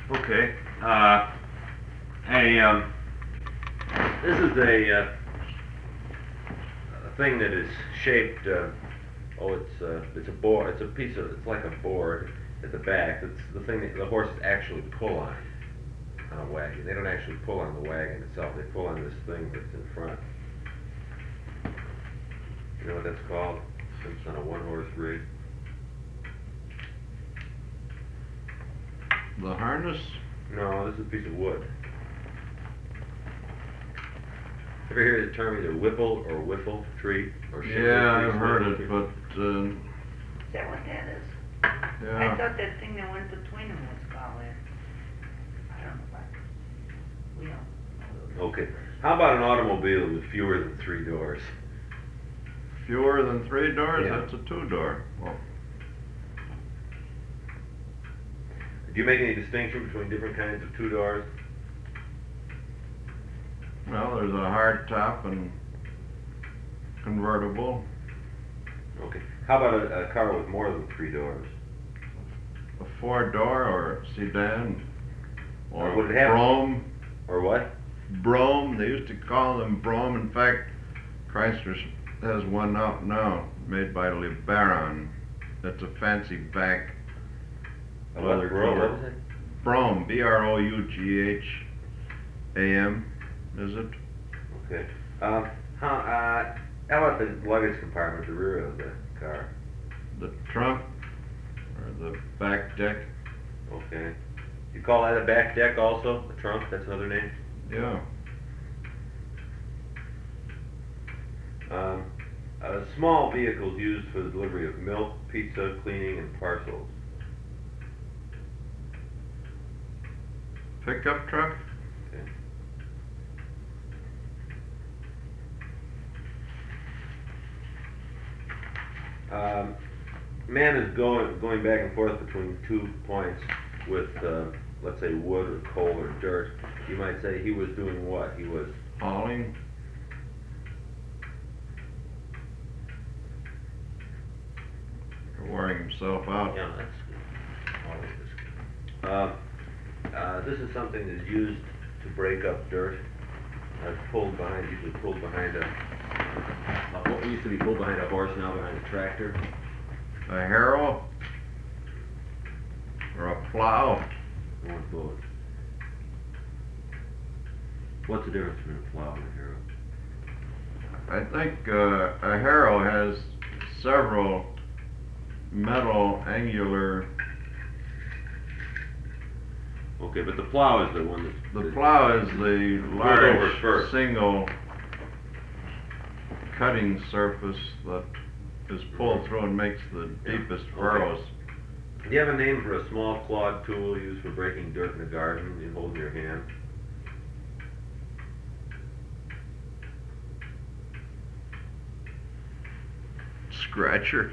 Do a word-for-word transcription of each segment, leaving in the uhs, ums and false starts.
Okay. Uh, a um, this is a, uh, a thing that is shaped. Uh, oh, it's uh, it's a board. It's a piece of. It's like a board at the back. It's the thing that the horses actually pull on on a wagon. They don't actually pull on the wagon itself. They pull on this thing that's in front. You know what that's called? It's on a one-horse rig. The harness? No, this is a piece of wood. Ever hear the term either whipple or whiffle tree or shingle Yeah, tree, I've heard swivel it, tree? but uh, Is that what that is? I yeah, thought that thing that went between them was called it. I don't know what. We don't know. Okay. How about an automobile with fewer than three doors? fewer than three doors. Yeah. That's a two-door. Well, Do you make any distinction between different kinds of two doors? well, there's a hard top and convertible. Okay. How about a, a car with more than three doors? A four-door or sedan or Or would it have- Brougham. Or what? Brougham. They used to call them Brougham. In fact, Chrysler has one out now made by LeBaron. That's a fancy back. A leather what, Bro- cover. what was it? Brougham. B R O U G H A M. Is it? Okay. Um, how, uh, how about the luggage compartment, the rear of the car? The trunk or the back deck? Okay. You call that a back deck also? A trunk? That's another name? Yeah. Um, uh, small vehicles used for the delivery of milk, pizza, cleaning, and parcels. Pickup truck? Okay. Um, man is going going back and forth between two points with, uh, let's say, wood or coal or dirt. You might say he was doing what? He was Hauling? Wearing himself out. Yeah, that's good. All of this. Uh, uh, this is something that's used to break up dirt. Uh, pulled behind, usually pulled behind a, a, what used to be pulled behind a horse, now behind a tractor. A harrow? Or a plow? I want both. What's the difference between a plow and a harrow? I think uh, a harrow has several metal angular. Okay, but the plow is the one that's... The that- plow is the over large first. single cutting surface that is pulled through and makes the Yeah. deepest Okay. furrows. Do you have a name for a small clawed tool used for breaking dirt in the garden you hold in your hand? Scratcher.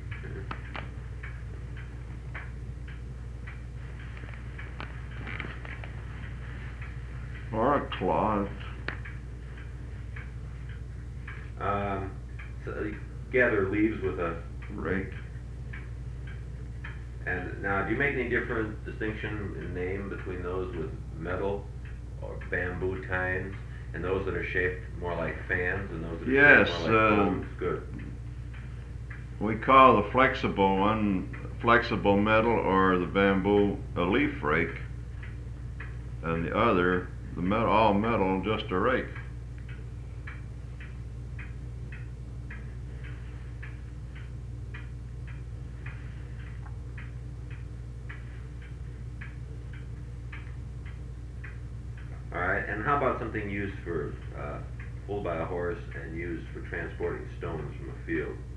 Or a claw. Um, so you gather leaves with a... Rake. And now, do you make any different distinction in name between those with metal or bamboo tines and those that are shaped more like fans and those that are Yes, shaped more like uh, balloons? Good. We call the flexible one flexible metal or the bamboo a leaf rake, and the other, the metal, all metal, just a rake. All right, and how about something used for, uh, pulled by a horse and used for transporting stones from a field?